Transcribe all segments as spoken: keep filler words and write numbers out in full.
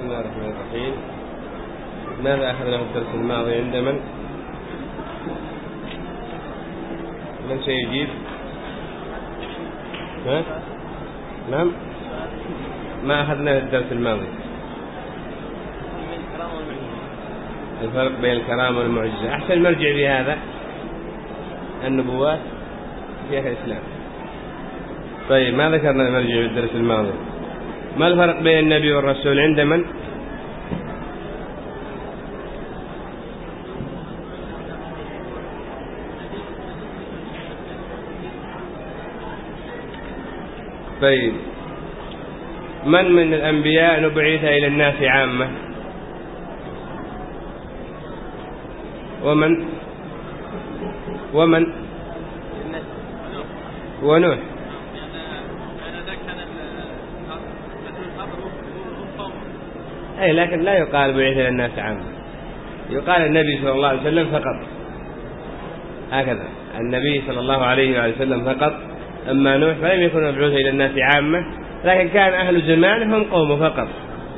الله الرحمن الرحيم. ماذا أخذنا في الدرس الماضي عند من؟ من سيجيب؟ ها؟ نعم؟ ما أخذنا في الدرس الماضي الفرق بين الكرامة والمعجزة. أحسن مرجع في هذا النبوات شيخ الإسلام. طيب ما ذكرنا المرجع في الدرس الماضي؟ ما الفرق بين النبي والرسول عند من؟ طيب من من الأنبياء نبعث إلى الناس عامة؟ ومن ومن ونوح. أي لكن لا يقال بعث إلى الناس عامة، يقال النبي صلى الله عليه وسلم فقط، هكذا النبي صلى الله عليه وسلم فقط. أما نوح فلم يكن مبعوث إلى الناس عامة، لكن كان أهل زمانه هم قومه فقط.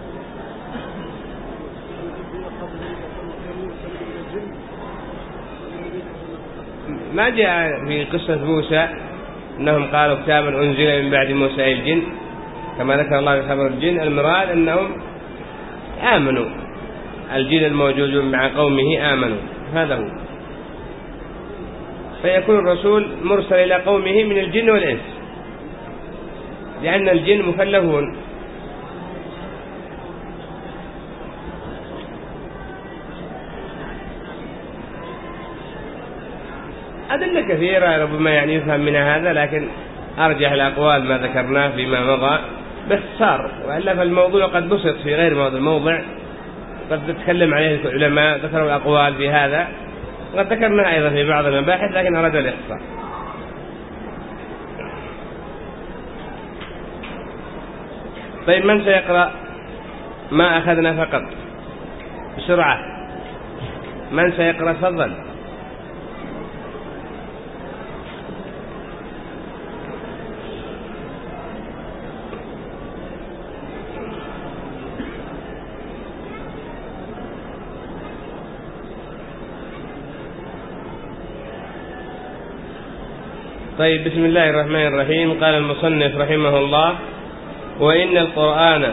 ما جاء في قصة موسى أنهم قالوا كتابا أنزل من بعد موسى الجن كما ذكر الله في خبر الجن. المراد أنهم آمنوا، الجن الموجودون مع قومه آمنوا، هذا هو. فيكون الرسول مرسل إلى قومه من الجن والإنس، لأن الجن مكلفون. أدلة كثيرة ربما يعني يفهم منها هذا، لكن أرجح الأقوال ما ذكرناه فيما مضى باختصار، وإلا فالموضوع قد بسط في غير هذا الموضع، قد تتكلم عليه العلماء ذكروا الأقوال في هذا، وقد ذكرناها أيضا في بعض المباحث، لكن أراد الاختصار. طيب من سيقرأ ما أخذنا فقط بسرعة؟ من سيقرأ؟ تفضل. طيب بسم الله الرحمن الرحيم. قال المصنف رحمه الله: وإن القرآن.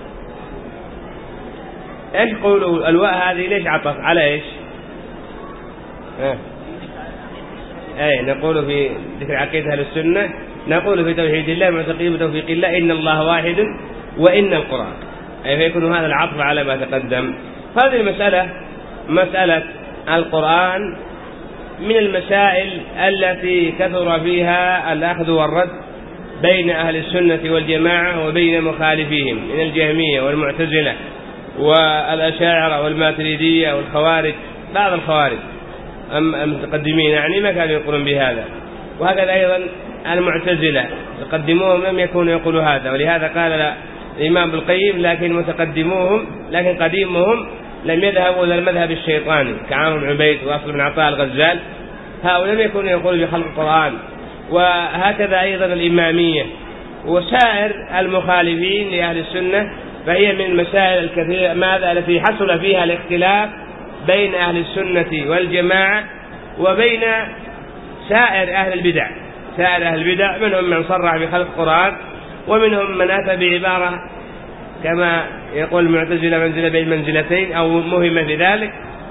ايش قولوا الواء هذه ليش عطف على ايش؟ اه. اي نقول في ذكر عقيدة أهل السنة، نقول في توحيد الله معتقدين بتوفيق الله إن الله واحد وإن القرآن، أي فيكون هذا العطف على ما تقدم. هذه المسألة مسألة القرآن من المسائل التي كثر فيها الأخذ والرد بين أهل السنة والجماعة وبين مخالفيهم من الجهمية والمعتزلة والأشاعرة والماتريدية والخوارج، بعض الخوارج المتقدمين يعني ما كانوا يقولون بهذا، وهكذا أيضا المعتزلة تقدموهم لم يكونوا يقولوا هذا، ولهذا قال الإمام بالقيم: لكن متقدموهم لكن قديمهم لم يذهبوا إلى المذهب الشيطاني كعامر بن عبيد وأصل بن عطاء الغزال، هؤلاء لم يكونوا يقولوا بخلق القرآن. وهكذا أيضا الإمامية وسائر المخالفين لأهل السنة، فهي من المسائل الكثيرة ماذا التي حصل فيها الاختلاف بين أهل السنة والجماعة وبين سائر أهل البدع. سائر أهل البدع منهم من صرح بخلق القرآن، ومنهم من أتى بعبارة كما يقول المعتزلة منزلة بين منزلتين أو مهمة في ذلك.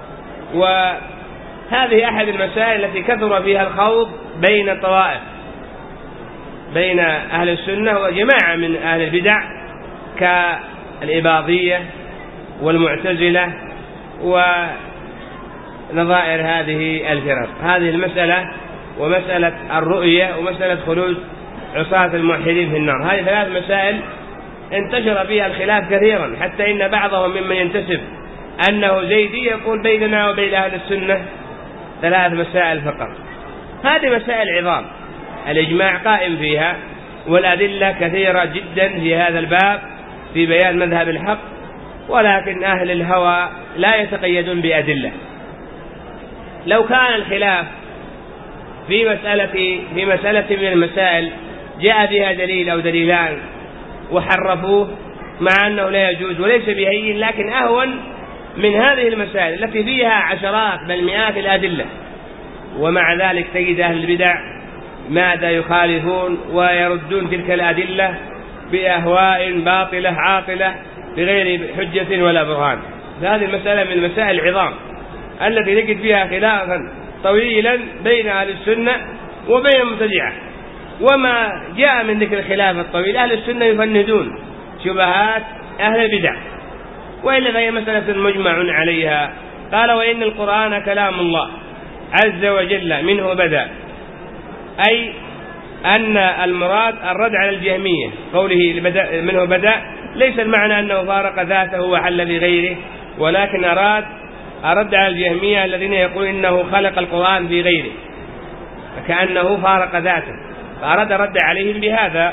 وهذه أحد المسائل التي كثر فيها الخوض بين الطوائف، بين أهل السنة وجماعة من أهل البدع كالإباضية والمعتزلة ونظائر هذه الفرق. هذه المسألة ومسألة الرؤية ومسألة خلود عصاة الموحدين في النار، هذه ثلاث مسائل انتشر فيها الخلاف كثيرا، حتى إن بعضهم ممن ينتسب أنه زيدي يقول بيننا وبين أهل السنة ثلاث مسائل فقط. هذه مسائل عظام الإجماع قائم فيها، والأدلة كثيرة جدا في هذا الباب في بيان مذهب الحق، ولكن أهل الهوى لا يتقيدون بأدلة. لو كان الخلاف في مسألة في مسألة من المسائل جاء بها دليل أو دليلان وحرفوه مع أنه لا يجوز وليس بهين، لكن أهون من هذه المسائل التي فيها عشرات بل مئات الأدلة، ومع ذلك تجد أهل البدع ماذا يخالفون ويردون تلك الأدلة بأهواء باطلة عاطلة بغير حجة ولا برهان. فهذه المسألة من المسائل العظام التي نجد فيها خلافا طويلا بين أهل السنة وبين المبتدعة. وما جاء من ذكر الخلاف الطويل أهل السنة يفندون شبهات أهل البدع، وإلا فهي مسألة مجمع عليها. قال وإن القرآن كلام الله عز وجل منه بدأ، أي أن المراد الرد على الجهمية، قوله منه بدأ ليس المعنى أنه فارق ذاته وحل في غيره، ولكن أراد أرد على الجهمية الذين يقولون إنه خلق القرآن في غيره فكأنه فارق ذاته، فأراد رد عليهم بهذا.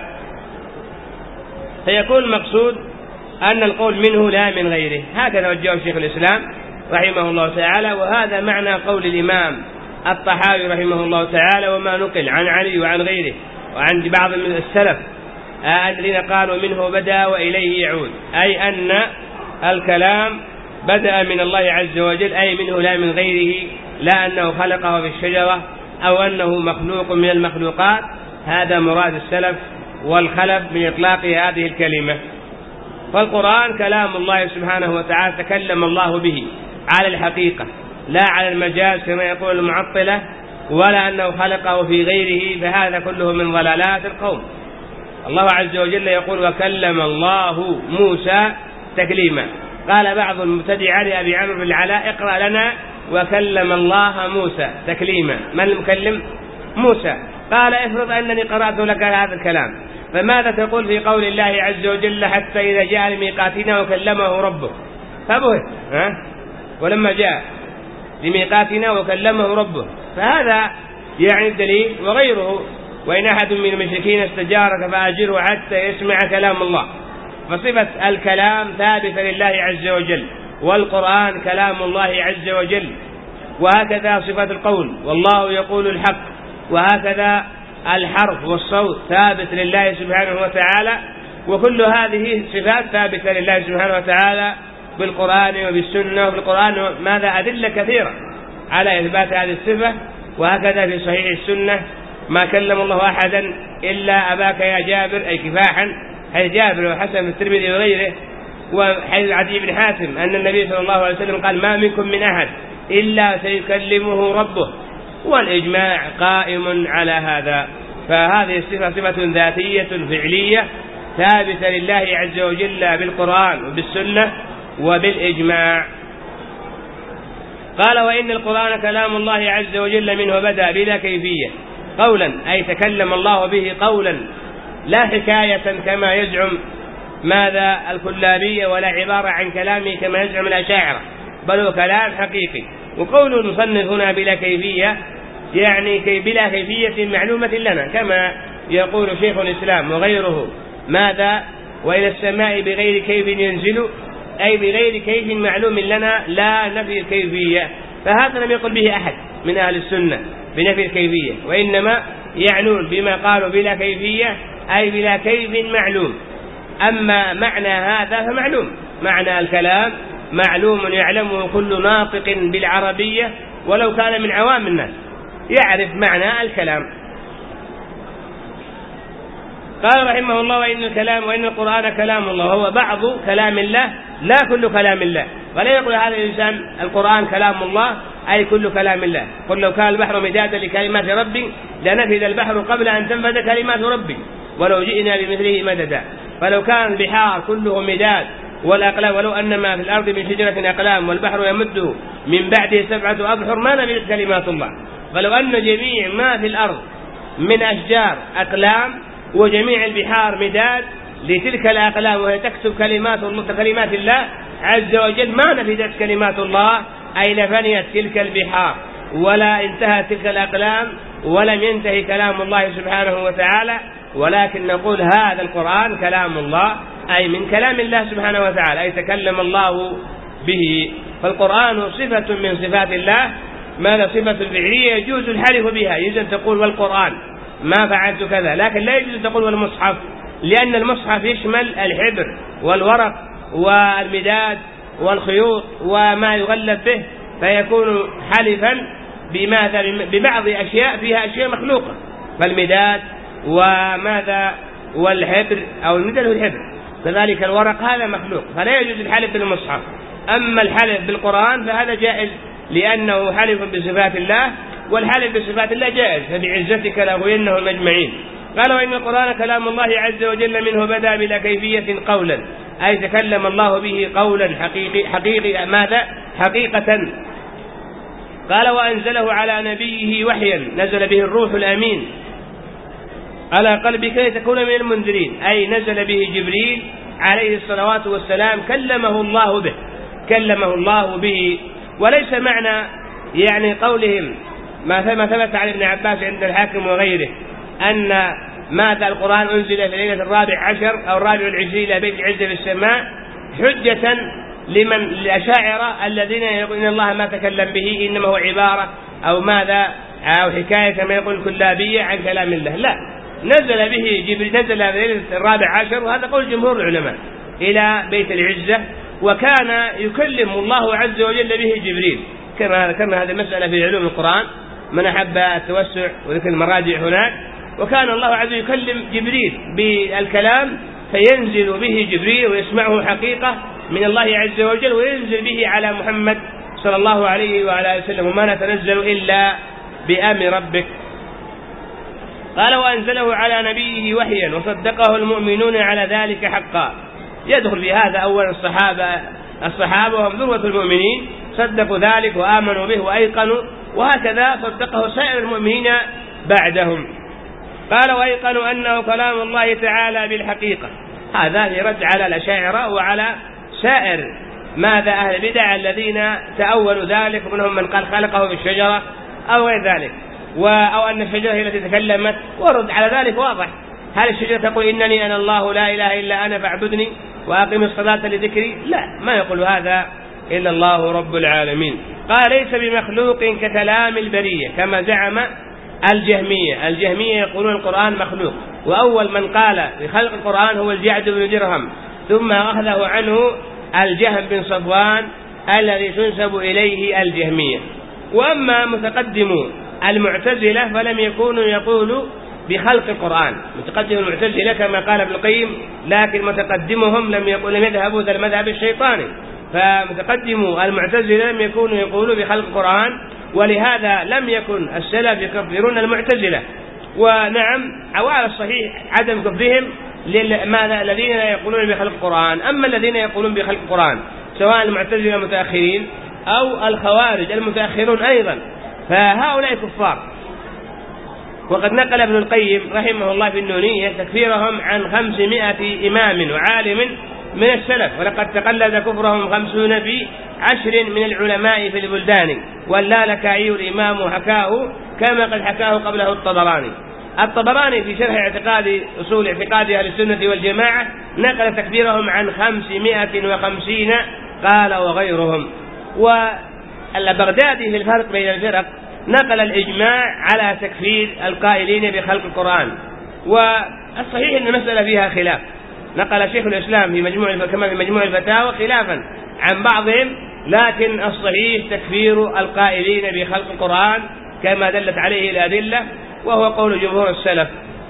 فيكون المقصود أن القول منه لا من غيره، هكذا وجهه شيخ الإسلام رحمه الله تعالى. وهذا معنى قول الإمام الطحاوي رحمه الله تعالى وما نقل عن علي وعن غيره وعن بعض من السلف الذين قالوا منه بدأ وإليه يعود، أي أن الكلام بدأ من الله عز وجل، أي منه لا من غيره، لا أنه خلقه في الشجرة أو أنه مخلوق من المخلوقات. هذا مراد السلف والخلف من إطلاق هذه الكلمة. فالقرآن كلام الله سبحانه وتعالى تكلم الله به على الحقيقة لا على المجاز كما يقول المعطلة، ولا أنه خلقه في غيره، فهذا كله من ضلالات القوم. الله عز وجل يقول وكلم الله موسى تكليما. قال بعض المبتدعة لأبي عمرو بن العلاء اقرأ لنا وكلم الله موسى تكليما، من المكلم؟ موسى. قال افرض أنني قرأت لك هذا الكلام، فماذا تقول في قول الله عز وجل حتى إذا جاء لميقاتنا وكلمه ربه؟ فبهت ها؟ ولما جاء لميقاتنا وكلمه ربه، فهذا يعني الدليل. وغيره وإن أحد من المشركين استجارك فأجره حتى يسمع كلام الله. فصفة الكلام ثابتة لله عز وجل، والقرآن كلام الله عز وجل، وهكذا صفة القول والله يقول الحق، وهكذا الحرف والصوت ثابت لله سبحانه وتعالى. وكل هذه صفات ثابتة لله سبحانه وتعالى بالقرآن وبالسنة. وفي القرآن ماذا أدلة كثيرة على إثبات هذه الصفة، وهكذا في صحيح السنة ما كلم الله أحدا إلا أباك يا جابر، أي كفاحا، حيث جابر وحسن الترمذي وغيره، وحيث عدي بن حاتم أن النبي صلى الله عليه وسلم قال ما منكم من أحد إلا سيكلمه ربه، والإجماع قائم على هذا. فهذه الصفة صفة ذاتية فعلية ثابتة لله عز وجل بالقرآن وبالسنة وبالإجماع. قال وإن القرآن كلام الله عز وجل منه بدأ بلا كيفية قولا، أي تكلم الله به قولا لا حكاية كما يزعم ماذا الكلابية، ولا عبارة عن كلامه كما يزعم الأشاعرة، بل هو كلام حقيقي. وقول المصنف هنا بلا كيفية يعني كي بلا كيفية معلومة لنا، كما يقول شيخ الإسلام وغيره ماذا وإلى السماء بغير كيف ينزل، أي بغير كيف معلوم لنا لا نفي الكيفية. فهذا لم يقل به أحد من أهل السنة بنفي الكيفية، وإنما يعنون بما قالوا بلا كيفية أي بلا كيف معلوم. أما معنى هذا فمعلوم، معنى الكلام معلوم يعلمه كل ناطق بالعربية ولو كان من عوام الناس، يعرف معنى الكلام. قال رحمه الله وإن الكلام وإن القرآن كلام الله، هو بعض كلام الله لا كل كلام الله. ولا يقول هذا الإنسان القرآن كلام الله أي كل كلام الله. قل لو كان البحر مدادا لكلمات ربي لنفذ البحر قبل أن تنفذ كلمات ربي ولو جئنا بمثله مددا. فلو كان البحار كله مداد والأقلام، ولو أن ما في الأرض من شجرة أقلام والبحر يمده من بعده سبعة أبحر ما نفذت كلمات الله. فلو أن جميع ما في الأرض من أشجار أقلام وجميع البحار مداد لتلك الأقلام وهي تكتب كلمات كلمات الله عز وجل ما نفذت كلمات الله، أي لفنيت تلك البحار ولا انتهت تلك الأقلام ولم ينتهي كلام الله سبحانه وتعالى. ولكن نقول هذا القرآن كلام الله أي من كلام الله سبحانه وتعالى، أي تكلم الله به. فالقرآن صفة من صفات الله، ماذا صفة فعلية يجوز الحلف بها، يجوز أن تقول والقرآن ما فعلت كذا، لكن لا يجوز أن تقول والمصحف، لأن المصحف يشمل الحبر والورق والمداد والخيوط وما يغلف به، فيكون حلفا بماذا؟ ببعض أشياء فيها أشياء مخلوقة، فالمداد وماذا والحبر أو المداد والحبر، كذلك الورق هذا مخلوق، فلا يجوز الحلف بالمصحف. أما الحلف بالقرآن فهذا جائز لأنه حلف بصفات الله، والحلف بصفات الله جائز، فبعزتك لأغوينهم أجمعين. قال وإن القرآن كلام الله عز وجل منه بدأ بلا كيفية قولا، أي تكلم الله به قولا حقيقي حقيقي ماذا حقيقة. قال وأنزله على نبيه وحيا نزل به الروح الأمين على قلبك لتكون من المنذرين، أي نزل به جبريل عليه الصلوات والسلام، كلمه الله به كلمه الله به. وليس معنى يعني قولهم ما ثبت عن ابن عباس عند الحاكم وغيره أن ماذا القرآن أنزل في ليلة الرابع عشر أو الرابع والعشرين إلى بيت العزة في السماء حجة لمن الأشاعرة الذين يقولون إن الله ما تكلم به إنما هو عبارة أو ماذا أو حكاية كما يقول كلابية عن كلام الله. لا، نزل به جبريل نزل في ليلة الرابع عشر، وهذا قول جمهور العلماء، إلى بيت العزة، وكان يكلم الله عز وجل به جبريل كما ذكرنا هذه المسألة في علوم القرآن من أحب التوسع وذكر المراجع هناك. وكان الله عز وجل يكلم جبريل بالكلام فينزل به جبريل ويسمعه حقيقة من الله عز وجل وينزل به على محمد صلى الله عليه وعلى آله وسلم، وما نتنزل إلا بأمر ربك. قال وأنزله على نبيه وحيا وصدقه المؤمنون على ذلك حقا. يدخل في هذا أول الصحابة الصحابة وهم ذروة المؤمنين، صدقوا ذلك وآمنوا به وأيقنوا، وهكذا صدقه سائر المؤمنين بعدهم. قال وأيقنوا أنه كلام الله تعالى بالحقيقة. هذا يرد على الأشاعرة وعلى سائر ماذا أهل البدع الذين تأولوا ذلك، ومنهم من قال خلقه بالشجرة أو غير ذلك، أو أن الشجرة هي التي تكلمت، ورد على ذلك واضح. هل الشجرة تقول إنني أنا الله لا إله إلا أنا فاعبدني وأقم الصلاة لذكري؟ لا، ما يقول هذا إلا الله رب العالمين. قال ليس بمخلوق ككلام البرية كما زعم الجهمية. الجهمية يقولون القرآن مخلوق، وأول من قال بخلق القرآن هو الجعد بن درهم، ثم أخذه عنه الجهم بن صفوان الذي تنسب إليه الجهمية. وأما متقدم المعتزلة فلم يكونوا يقولوا بخلق القرآن، متقدم المعتزلة كما قال ابن القيم، لكن متقدمهم لم يقولوا لم يذهبوا ذا المذهب الشيطاني، فمتقدم المعتزلة لم يكونوا يقولوا بخلق القرآن، ولهذا لم يكن السلف يكفرون المعتزلة. ونعم على الصحيح عدم كفرهم لماذا الذين لا يقولون بخلق القرآن. أما الذين يقولون بخلق القرآن سواء المعتزلة المتأخرين أو الخوارج المتأخرون أيضا فهؤلاء كفار. وقد نقل ابن القيم رحمه الله في النونية تكفيرهم عن خمسمائة إمام وعالم من السلف، ولقد تقلد كفرهم خمسون في عشر من العلماء في البلدان، واللالكائي الإمام حكاه كما قد حكاه قبله الطبراني. الطبراني في شرح اعتقاد أصول اعتقاد أهل السنة والجماعة نقل تكفيرهم عن خمسمائة وخمسين قال وغيرهم. والبغدادي في الفرق بين الفرق نقل الإجماع على تكفير القائلين بخلق القرآن، والصحيح أن المسألة فيها خلاف. نقل شيخ الإسلام في مجموع كما في مجموع الفتاوى خلافا عن بعضهم، لكن الصحيح تكفير القائلين بخلق القرآن كما دلت عليه الأدلة، وهو قول جمهور السلف.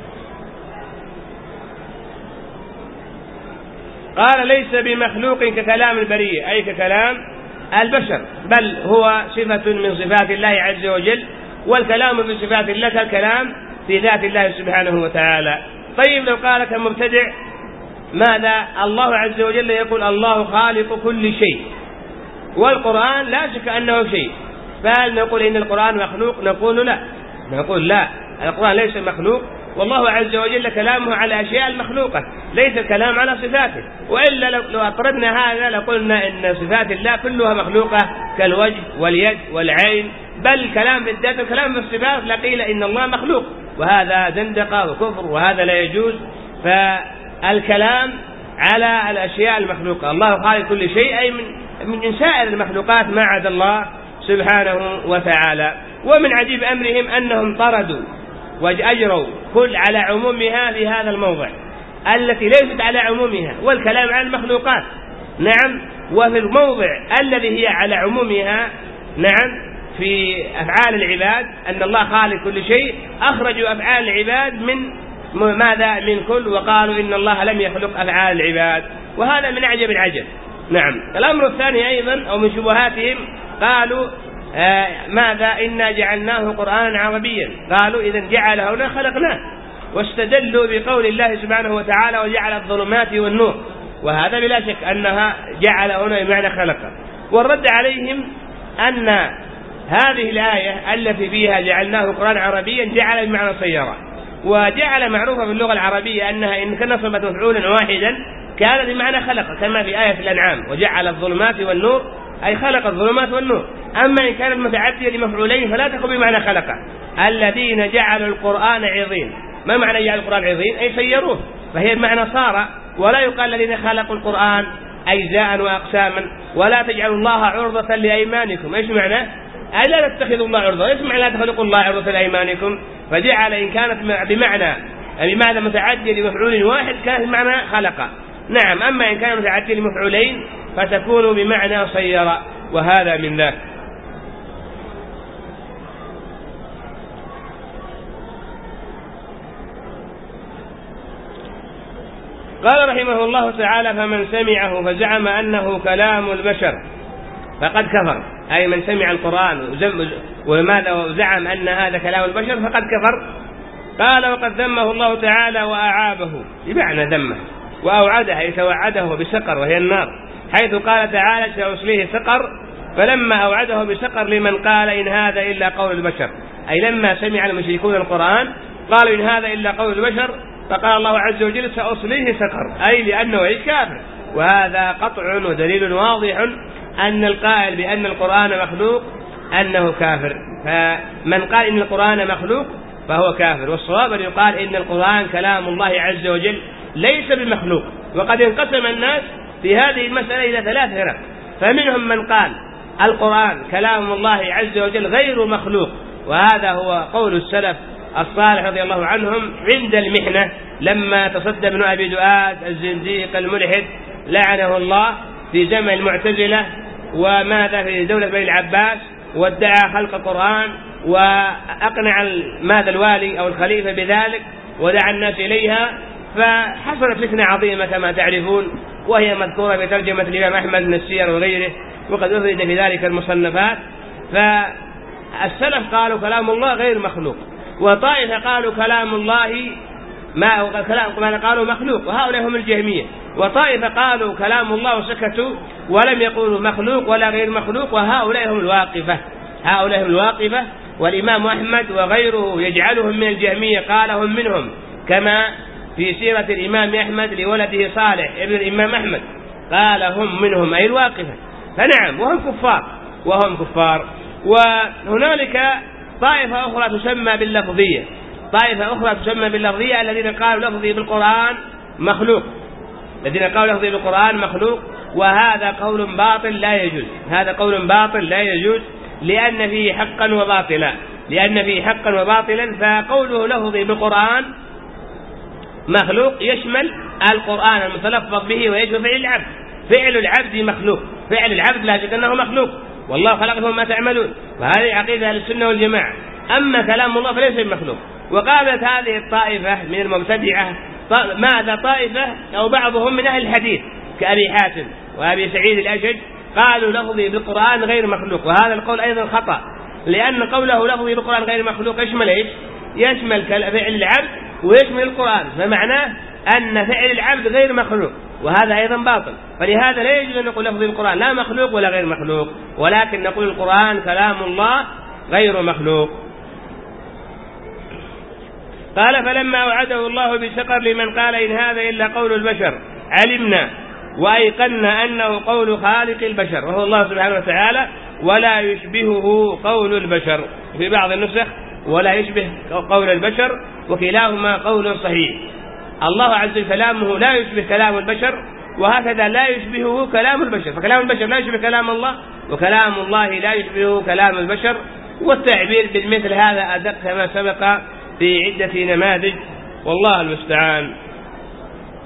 قال ليس بمخلوق ككلام البرية، أي ككلام البشر، بل هو صفة من صفات الله عز وجل، والكلام في صفات الله كالكلام في ذات الله سبحانه وتعالى. طيب لو قال كمبتدع ماذا الله عز وجل يقول الله خالق كل شيء، والقرآن لا شك أنه شيء، فهل نقول إن القرآن مخلوق؟ نقول لا، نقول لا، القرآن ليس مخلوق، والله عز وجل كلامه على أشياء المخلوقة، ليس الكلام على صفاته. وإلا لو أطردنا هذا لقلنا إن صفات الله كلها مخلوقة كالوجه واليد والعين، بل كلام بالذات وكلام بالصفات لقيل إن الله مخلوق، وهذا زندقة وكفر، وهذا لا يجوز. فالكلام على الأشياء المخلوقة، الله خالق كل شيء، أي من من سائر المخلوقات ما عدا الله سبحانه وتعالى. ومن عجيب أمرهم أنهم طردوا وأجروا كل على عمومها في هذا الموضع، التي ليست على عمومها، والكلام عن المخلوقات. نعم. وفي الموضع الذي هي على عمومها، نعم، في أفعال العباد أن الله خالق كل شيء، أخرجوا أفعال العباد من ماذا؟ من كل، وقالوا إن الله لم يخلق أفعال العباد، وهذا من أعجب العجب. نعم. الأمر الثاني أيضا أو من شبهاتهم قالوا آه ماذا؟ إنا جعلناه قرآنا عربيا. قالوا إذا جعل هنا خلقناه، واستدلوا بقول الله سبحانه وتعالى وجعل الظلمات والنور، وهذا بلا شك أنها جعل هنا بمعنى خلق. والرد عليهم أن هذه الآية التي فيها جعلناه قرآنا عربيا جعل بمعنى سيارة، وجعل معروفة في اللغة العربية أنها إن كان نصبت مفعولا واحدا كان بمعنى خلق، كما في آية الأنعام وجعل الظلمات والنور، أي خلق الظلمات والنور. أما إن كانت متعدية لمفعولين فلا تكون بمعنى خلق. الذين جعلوا القرآن عظيم، ما معنى جعل القرآن عظيم؟ أي سيروه، فهي بمعنى صار. ولا يقال الذين خلقوا القرآن أجزاء وأقساما، ولا تجعلوا الله عرضة لأيمانكم. إيش معنى؟ أي لا تتخذوا الله عرضة. إيش معنى لا تخلقوا الله عرضة لأيمانكم؟ فجعل إن كانت بمعنى بمعنى متعدية لمفعول واحد كانت بمعنى خلق. نعم. أما إن كان متعدية لمفعولين فتكون بمعنى صير، وهذا من ذاك. قال رحمه الله تعالى: فمن سمعه فزعم أنه كلام البشر فقد كفر. أي من سمع القرآن وماذا وزعم أن هذا كلام البشر فقد كفر. قال: وقد ذمه الله تعالى وأعابه، بمعنى ذمه، وأوعده أي توعده بسقر وهي النار، حيث قال تعالى: سأصليه سقر. فلما أوعده بسقر لمن قال إن هذا إلا قول البشر، أي لما سمع المشركون القرآن قالوا إن هذا إلا قول البشر، فقال الله عز وجل: سأصليه سقر، أي لأنه أي كافر. وهذا قطع ودليل واضح أن القائل بأن القرآن مخلوق أنه كافر. فمن قال إن القرآن مخلوق فهو كافر. والصواب أن يقال إن القرآن كلام الله عز وجل ليس بمخلوق. وقد انقسم الناس في هذه المسألة إلى ثلاث فرق، فمنهم من قال القرآن كلام الله عز وجل غير مخلوق، وهذا هو قول السلف الصالح رضي الله عنهم عند المحنة، لما تصدى ابن أبي دؤاد الزنديق الملحد لعنه الله في زمن المعتزلة وماذا في دولة بني العباس، وادعى خلق القرآن، وأقنع ماذا الوالي أو الخليفة بذلك، ودعا الناس إليها، فحصلت فتنة عظيمة كما تعرفون، وهي مذكورة في ترجمة الإمام أحمد من السير وغيره، وقد أخرج في ذلك المصنفات. فالسلف قالوا كلام الله غير مخلوق، وطائفة قالوا كلام الله ما كلام قالوا مخلوق، وهؤلاء هم الجهمية. وطائفة قالوا كلام الله وسكتوا ولم يقولوا مخلوق ولا غير مخلوق، وهؤلاء هم الواقفة. هؤلاء هم الواقفة. والإمام أحمد وغيره يجعلهم من الجهمية، قالهم منهم، كما في سيرة الإمام أحمد لولده صالح ابن الإمام أحمد، قال هم منهم أي الواقفة. فنعم، وهم كفار وهم كفار. وهنالك طائفة أخرى تسمى باللفظية، طائفة أخرى تسمى باللفظية الذين قالوا لفظي بالقرآن مخلوق، الذين قالوا لفظي بالقرآن مخلوق، وهذا قول باطل لا يجوز. هذا قول باطل لا يجوز لأن فيه حقا وباطلا، لأن فيه حقا وباطلا. فقوله لفظي بالقرآن مخلوق يشمل القرآن المتلفظ به ويشمل فعل العبد. فعل العبد مخلوق، فعل العبد لا شك أنه مخلوق، والله خلقكم ما تعملون، وهذه عقيدة أهل السنة والجماعة. أما كلام الله فليس بمخلوق. وقالت هذه الطائفة من المبتدعة ماذا طائفة أو بعضهم من أهل الحديث كأبي حاتم وأبي سعيد الأشج قالوا لفظي بالقرآن غير مخلوق، وهذا القول أيضا خطأ، لأن قوله لفظي بالقرآن غير مخلوق يشمل إيش؟ يشمل فعل العبد ويشمل القرآن، فمعناه أن فعل العبد غير مخلوق، وهذا أيضا باطل. فلهذا لا يجوز أن نقول لفظي بالقرآن لا مخلوق ولا غير مخلوق، ولكن نقول القرآن كلام الله غير مخلوق. قال: فلما وعده الله بسقر لمن قال إن هذا إلا قول البشر علمنا وأيقنا أنه قول خالق البشر، وهو الله سبحانه وتعالى، ولا يشبهه قول البشر، في بعض النسخ ولا يشبه قول البشر، وكلاهما قول صحيح. الله عز وجل كلامه لا يشبه كلام البشر، وهكذا لا يشبهه كلام البشر، فكلام البشر لا يشبه كلام الله، وكلام الله لا يشبهه كلام البشر. والتعبير بالمثل هذا أدق كما سبق في عدة نماذج، والله المستعان.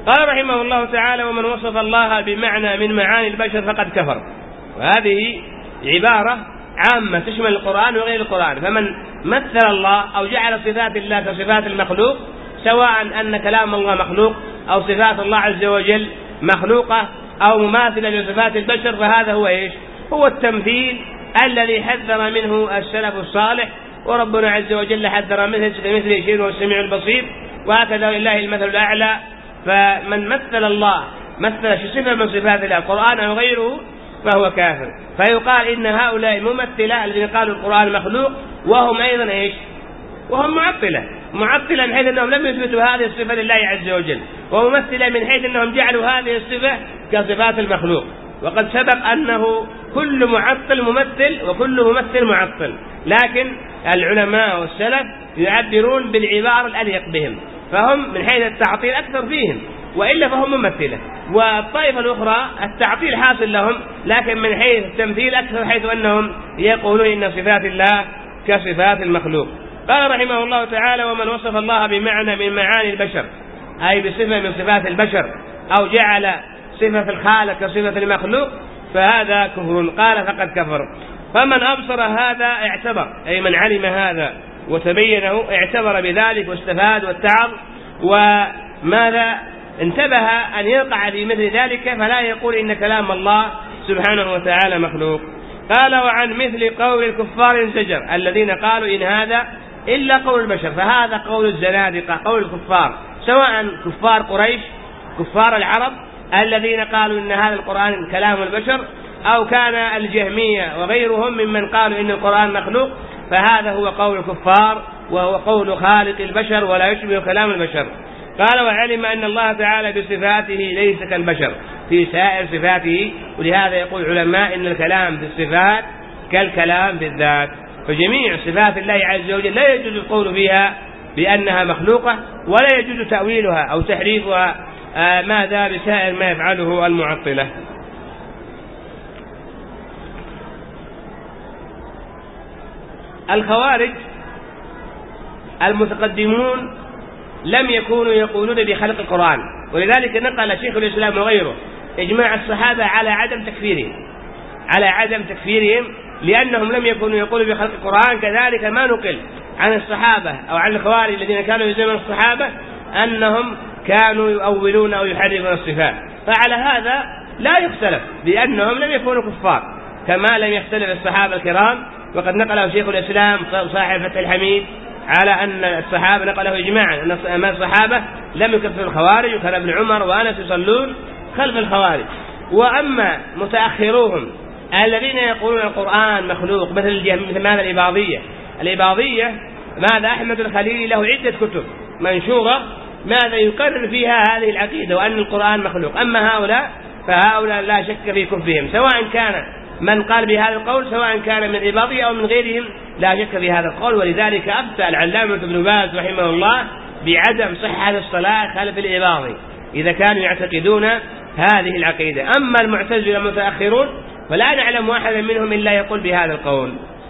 قال رحمه الله تعالى: ومن وصف الله بمعنى من معاني البشر فقد كفر. وهذه عبارة عامة تشمل القرآن وغير القرآن. فمن مثل الله أو جعل صفات الله كصفات المخلوق، سواء أن كلام الله مخلوق أو صفات الله عز وجل مخلوقة أو مماثلة لصفات البشر، فهذا هو إيش؟ هو التمثيل الذي حذر منه السلف الصالح، وربنا عز وجل حذر منه كمثله شيء وهو السميع البصير، وهكذا لله المثل الأعلى. فمن مثل الله مثل صفة من صفات الله القرآن أو غيره فهو كافر. فيقال إن هؤلاء الممثلة الذين قالوا القرآن مخلوق وهم أيضا إيش؟ وهم معطلة معطلة من حيث أنهم لم يثبتوا هذه الصفة لله عز وجل، وممثلة من حيث أنهم جعلوا هذه الصفة كصفات المخلوق. وقد سبق أنه كل معطل ممثل وكل ممثل معطل، لكن العلماء والسلف يعبرون بالعبارة الأليق بهم، فهم من حيث التعطيل أكثر فيهم، وإلا فهم ممثلة. والطائفة الأخرى التعطيل حاصل لهم، لكن من حيث التمثيل أكثر، حيث أنهم يقولون إن صفات الله كصفات المخلوق. قال رحمه الله تعالى: ومن وصف الله بمعنى من معاني البشر، أي بصفة من صفات البشر، أو جعل صفة الخالق كصفة المخلوق، فهذا كفر. قال: فقد كفر. فمن أبصر هذا اعتبر، أي من علم هذا وتبينه اعتبر بذلك واستفاد واتعظ، وماذا انتبه أن يقع في مثل ذلك، فلا يقول إن كلام الله سبحانه وتعالى مخلوق. قال: وعن مثل قول الكفار انزجر الذين قالوا إن هذا إلا قول البشر. فهذا قول الزنادقة، قول الكفار، سواء كفار قريش كفار العرب الذين قالوا إن هذا القرآن كلام البشر، أو كان الجهمية وغيرهم ممن قالوا إن القرآن مخلوق، فهذا هو قول الكفار وهو قول خالق البشر ولا يشبه كلام البشر. قال: وعلم أن الله تعالى بصفاته ليس كالبشر في سائر صفاته. ولهذا يقول العلماء إن الكلام في الصفات كالكلام في الذات، فجميع صفات الله عز وجل لا يجوز القول فيها بأنها مخلوقة، ولا يجوز تأويلها أو تحريفها آه ماذا بسائر ما يفعله المعطلة. الخوارج المتقدمون لم يكونوا يقولون بخلق القرآن، ولذلك نقل شيخ الإسلام وغيره إجماع الصحابة على عدم تكفيرهم على عدم تكفيرهم لأنهم لم يكونوا يقولوا بخلق القرآن. كذلك ما نقل عن الصحابة أو عن الخوارج الذين كانوا في زمن الصحابة أنهم كانوا يؤولون أو يحرفون الصفات. فعلى هذا لا يختلف بأنهم لم يكونوا كفار، كما لم يختلف الصحابة الكرام. وقد نقله شيخ الإسلام صاحب فتح الحميد على أن الصحابة نقله إجماعا أن الصحابة لم يكفروا الخوارج، وكان ابن عمر وأنس يصلون خلف الخوارج. وأما متأخروهم الذين يقولون القرآن مخلوق مثل مثل ماذا الإباضية الإباضية ماذا أحمد الخليلي له عدة كتب منشورة ماذا يقرر فيها هذه العقيدة وأن القرآن مخلوق. أما هؤلاء فهؤلاء لا شك في كفرهم، سواء كان من قال بهذا القول سواء كان من الإباضية أو من غيرهم لا شك في هذا القول. ولذلك أفتى العلامة ابن باز رحمه الله بعدم صحة الصلاة خلف الإباضي إذا كانوا يعتقدون هذه العقيدة. أما المعتزلة المتأخرون فلا نعلم واحدا منهم إلا يقول بهذا القول.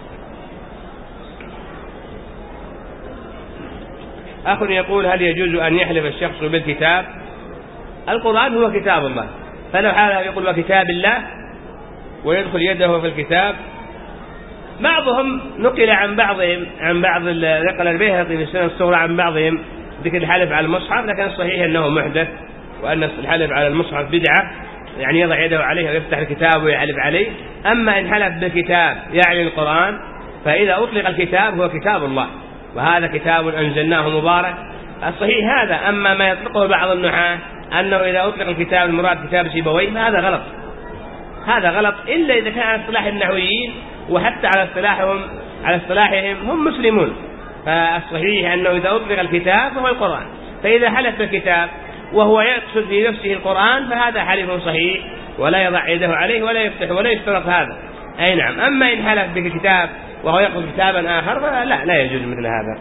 أخ يقول: هل يجوز أن يحلف الشخص بالكتاب؟ القرآن هو كتاب الله، فلو حاله يقول وكتاب الله ويدخل يده في الكتاب. بعضهم نقل عن بعضهم عن بعض نقل البيهقي في السنة الصغرى عن بعضهم ذكر الحلف على المصحف، لكن الصحيح أنه محدث، وأن الحلف على المصحف بدعة، يعني يضع يده عليه ويفتح الكتاب ويحلف عليه. أما إن حلف بالكتاب يعني القرآن، فإذا أطلق الكتاب هو كتاب الله، وهذا كتاب أنزلناه مبارك. الصحيح هذا. أما ما يطلقه بعض النحاة أنه إذا أطلق الكتاب المراد كتاب سيبويه فهذا غلط، هذا غلط إلا إذا كان على اصطلاح النحويين، وحتى على اصطلاحهم على اصطلاحهم هم مسلمون. فالصحيح أنه إذا أطلق الكتاب فهو القرآن، فإذا حلف بالكتاب وهو يقصد في نفسه القرآن فهذا حلف صحيح ولا يضع يده عليه ولا يفتح ولا يشترط هذا. أي نعم. أما إن حلف بالكتاب وهو يقصد كتابا آخر فلا لا يجوز مثل هذا.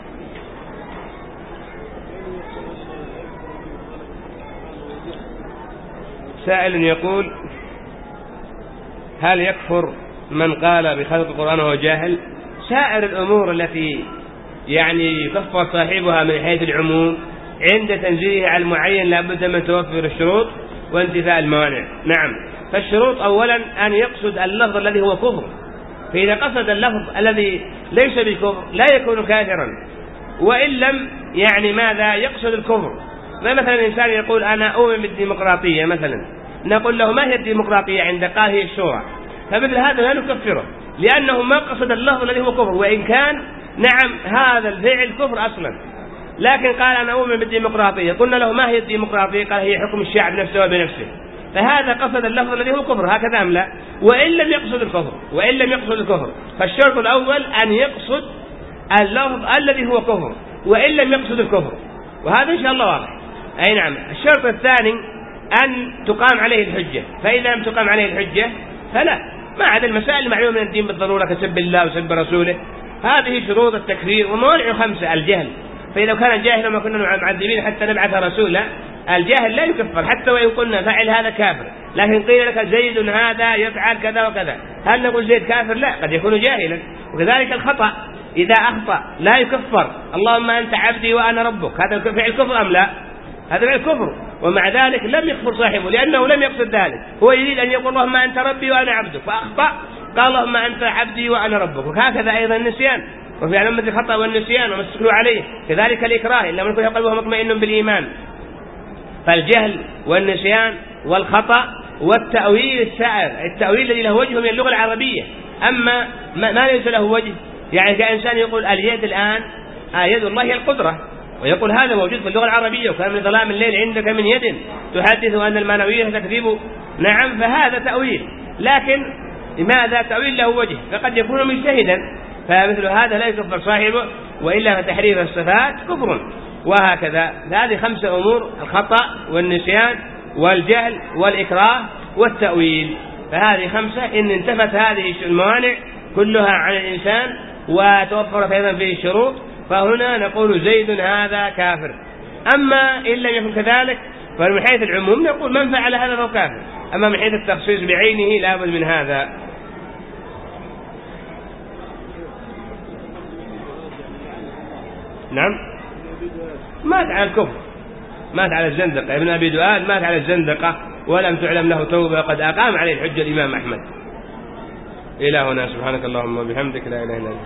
سائل يقول: هل يكفر من قال بخلق القرآن وهو جاهل؟ سائر الأمور التي يعني يكفر صاحبها من حيث العموم عند تنزيله على المعين لابد من توفر الشروط وانتفاء الموانع. نعم. فالشروط أولا أن يقصد اللفظ الذي هو كفر، فإذا قصد اللفظ الذي ليس بكفر لا يكون كافرا، وإن لم يعني ماذا يقصد الكفر. فمثلا الإنسان يقول أنا أؤمن بالديمقراطية مثلا، نقول له ما هي الديمقراطية؟ عند قال هي الشورى. فمثل هذا لا نكفره لأنه ما قصد اللفظ الذي هو كفر، وإن كان نعم هذا الفعل كفر أصلا، لكن قال أنا أؤمن بالديمقراطية، قلنا له ما هي الديمقراطية؟ قال هي حكم الشعب نفسه وبنفسه. فهذا قصد اللفظ الذي هو كفر، هكذا أم لا؟ وإن لم يقصد الكفر وإن لم يقصد الكفر فالشرط الأول أن يقصد اللفظ الذي هو كفر وإن لم يقصد الكفر، وهذا إن شاء الله واضح. أي نعم. الشرط الثاني أن تقام عليه الحجة، فإذا لم تقام عليه الحجة فلا، ما عدا المسائل المعلومة من الدين بالضرورة كسب الله وسب رسوله، هذه شروط التكفير. وموانع خمسة: الجهل، فإذا كان جاهلا ما كنا معذبين حتى نبعث رسولا. الجاهل لا يكفر حتى وإن قلنا فعل هذا كافر، لكن قيل لك زيد هذا يفعل كذا وكذا، هل نقول زيد كافر؟ لا، قد يكون جاهلا. وكذلك الخطأ، إذا أخطأ لا يكفر، اللهم أنت عبدي وأنا ربك، هذا فعل كفر أم لا؟ هذا فعل كفر، ومع ذلك لم يكفر صاحبه لأنه لم يقصد ذلك، هو يريد أن يقول اللهم أنت ربي وأنا عبدك، فأخطأ قال اللهم أنت عبدي وأنا ربك. وهكذا أيضا النسيان، وفي علامة الخطأ والنسيان وما استكروا عليه. كذلك الإكراه إلا من يكون قلبه مطمئن بالإيمان. فالجهل والنسيان والخطأ والتأويل السائر، التأويل الذي له وجه من اللغة العربية، أما ما ليس له وجه، يعني كإنسان يقول اليد الآن آه يد الله هي القدرة، ويقول هذا موجود في اللغة العربية، وكان من ظلام الليل عندك من يد تحدث أن المعنوية تكذب. نعم، فهذا تأويل، لكن لماذا تأويل له وجه؟ فقد يكون مجتهدا، فمثل هذا لا يكفر صاحبه، وإلا فتحريف الصفات كفر. وهكذا. هذه خمسة أمور: الخطأ والنسيان والجهل والإكراه والتأويل. فهذه خمسة إن انتفت هذه الموانع كلها عن الإنسان وتوفرت أيضا فيه الشروط، فهنا نقول زيد هذا كافر. أما إن لم يكن كذلك فمن حيث العموم نقول من فعل هذا فهو كافر، أما من حيث التخصيص بعينه لا بد من هذا. نعم. مات على الكفر، مات على الزندقة. ابن أبي دؤاد مات على الزندقة ولم تعلم له توبة، قد أقام عليه الحجة الإمام أحمد. إلى هنا، سبحانك اللهم وبحمدك، لا إله إلا أنت.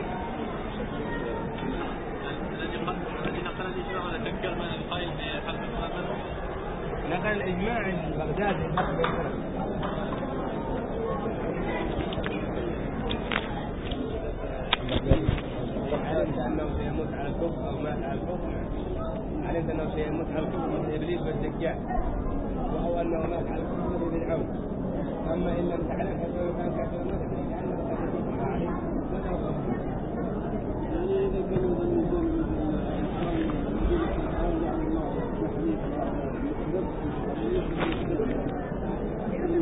نقل الإجماع عند بغداد علمت أنه سيموت على الكفر أو مات على الكفر، علمت أنه سيموت على الكفر مثل إبليس والدجال، وهو أنه مات على الكفر بفرعون. أما إن لم تعلم فإنه كان كافرا.